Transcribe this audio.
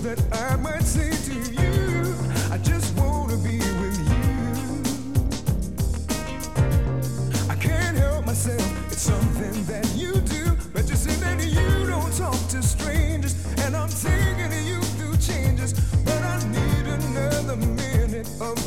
that I might say to you. I just wanna be with you. I can't help myself, it's something that you do. But you say that you don't talk to strangers, and I'm taking you through changes. But I need another minute of